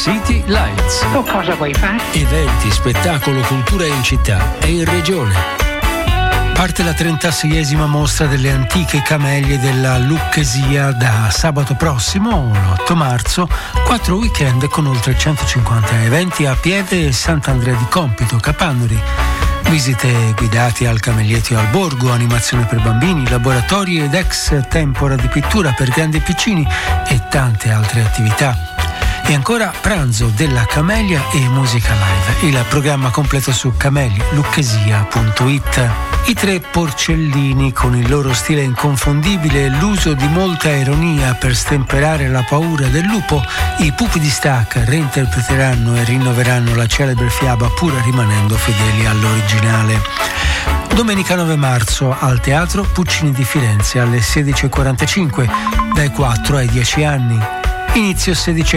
City Lights. O cosa vuoi fare? Eventi, spettacolo, cultura in città e in regione. Parte la 36esima mostra delle antiche camelie della Lucchesia da sabato prossimo, l'8 marzo, 4 weekend con oltre 150 eventi a Pieve e Sant'Andrea di Compito, Capannori. Visite guidate al Camelietto e al Borgo, animazione per bambini, laboratori ed ex tempora di pittura per grandi e piccini e tante altre attività. E ancora pranzo della Camelia e musica live. Il programma completo su camelilucchesia.it. I tre porcellini, con il loro stile inconfondibile e l'uso di molta ironia per stemperare la paura del lupo, i Pupi di Stack reinterpreteranno e rinnoveranno la celebre fiaba pur rimanendo fedeli all'originale. Domenica 9 marzo al Teatro Puccini di Firenze alle 16:45, dai 4 ai 10 anni. Inizio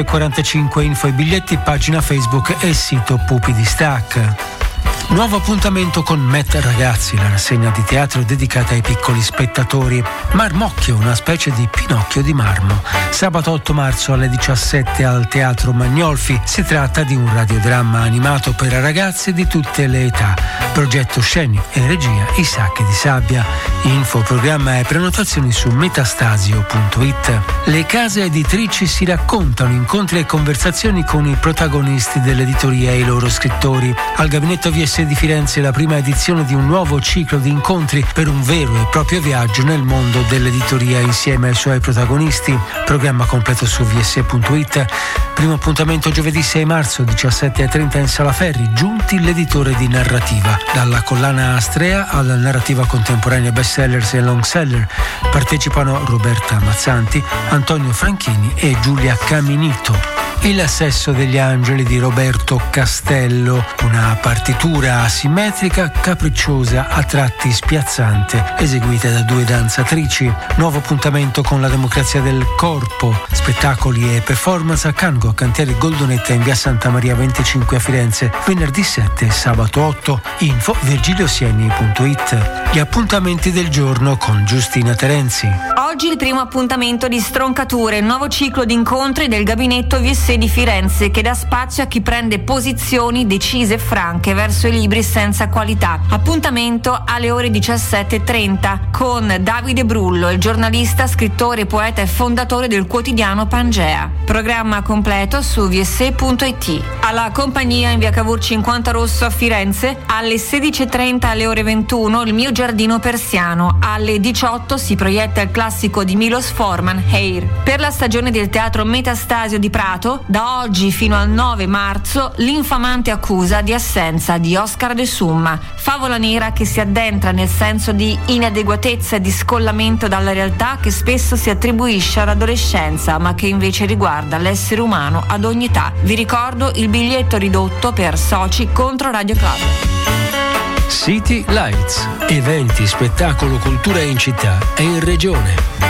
16:45, info e biglietti, pagina Facebook e sito Pupi di Stack. Nuovo appuntamento con Met Ragazzi, la rassegna di teatro dedicata ai piccoli spettatori. Marmocchio, una specie di Pinocchio di marmo. Sabato 8 marzo alle 17 al Teatro Magnolfi. Si tratta di un radiodramma animato per ragazzi di tutte le età. Progetto scenico e regia I Sacchi di Sabbia. Info, programma e prenotazioni su metastasio.it. Le case editrici si raccontano, incontri e conversazioni con i protagonisti dell'editoria e i loro scrittori. Al Gabinetto VS di Firenze la prima edizione di un nuovo ciclo di incontri per un vero e proprio viaggio nel mondo dell'editoria insieme ai suoi protagonisti. Programma completo su vs.it. Primo appuntamento giovedì 6 marzo 17:30 in Sala Ferri. Giunti l'editore di narrativa. Dalla collana Astrea alla narrativa contemporanea bestsellers e longseller. Partecipano Roberta Mazzanti, Antonio Franchini e Giulia Caminito. Il Sesso degli Angeli di Roberto Castello, una partitura asimmetrica, capricciosa, a tratti spiazzante, eseguita da 2 danzatrici. Nuovo appuntamento con la democrazia del corpo, spettacoli e performance a Cango, Cantieri Goldonetta in via Santa Maria 25 a Firenze, venerdì 7 e sabato 8. Info virgiliosieni.it. Gli appuntamenti del giorno con Giustina Terenzi. Oggi il primo appuntamento di Stroncature, il nuovo ciclo di incontri del Gabinetto VS di Firenze che dà spazio a chi prende posizioni decise e franche verso i libri senza qualità. Appuntamento alle ore 17:30 con Davide Brullo, il giornalista, scrittore, poeta e fondatore del quotidiano Pangea. Programma completo su vs.it. Alla Compagnia in via Cavour 50 Rosso a Firenze alle 16:30 alle ore 21 Il mio giardino persiano. Alle 18 si proietta il classico di Milos Forman, Hair. Per la stagione del teatro Metastasio di Prato, da oggi fino al 9 marzo, L'infamante accusa di assenza di Oscar De Summa, favola nera che si addentra nel senso di inadeguatezza e di scollamento dalla realtà che spesso si attribuisce all'adolescenza ma che invece riguarda l'essere umano ad ogni età. Vi ricordo il biglietto ridotto per soci contro Radio Club. City Lights. Eventi, spettacolo, cultura in città e in regione.